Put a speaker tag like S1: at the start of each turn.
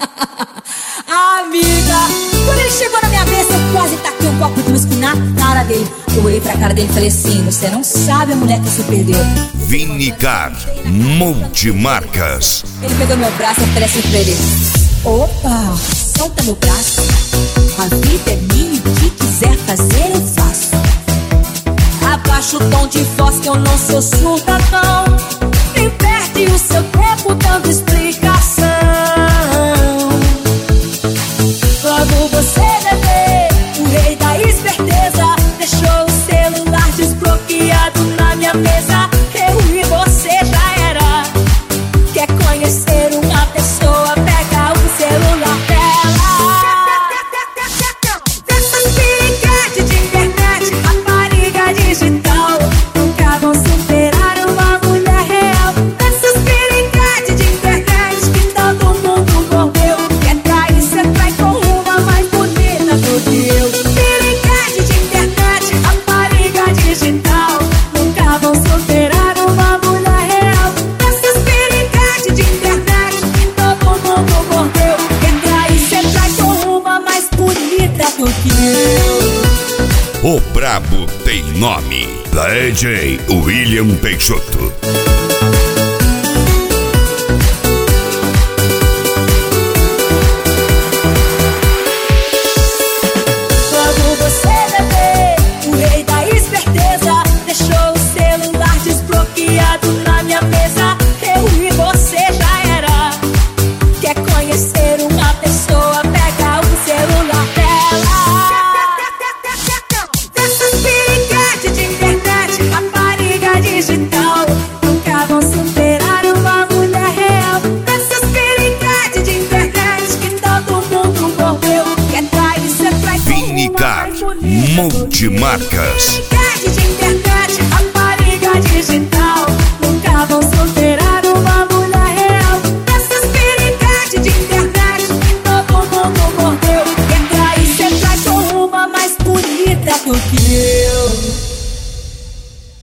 S1: Amiga, quando ele chegou na minha vez, eu quase taquei um copo de whisky na cara dele. Eu olhei pra cara dele e falei assim: você não sabe a mulher que você perdeu.
S2: Vinicar Multimarcas.
S1: Ele pegou meu braço e falei assim pra ele: opa, solta meu braço. A vida é minha, o que quiser fazer eu faço. Abaixa o tom de voz que eu não sou surda não. Nem perde o seu tempo dando explicação. Logo você, bebê, o rei da esperteza, deixou o celular desbloqueado na minha mesa. Eu e você já era. Quer conhecer uma pessoa, pega o celular dela. Dessas piriguetes de internet, rapariga digital, nunca vão superar uma mulher real. Dessas piriguetes de internet que todo mundo mordeu. Quer trair, cê trai com uma mais bonita do que eu. Piriguete de internet, rapariga digital, nunca vão superar uma mulher real. Dessas piriguetes de internet que todo mundo mordeu. Quer trair, cê trai com uma mais bonita do que eu.
S2: O brabo tem nome. DJ William Peixoto.
S1: Logo você, bebê, o rei da esperteza, deixou o celular desbloqueado na minha mesa. Eu e você já era. Quer conhecer uma pessoa, pega o celular dela. Dessas piriguetes de internet, rapariga digital, nunca vão superar uma mulher real. Dessas piriguetes de internet que todo mundo mordeu. Quer trair, cê trai com uma
S2: Vinicar
S1: mais bonita.
S2: Multimarcas.
S1: Piriguete de internet, rapariga digital, nunca vão superar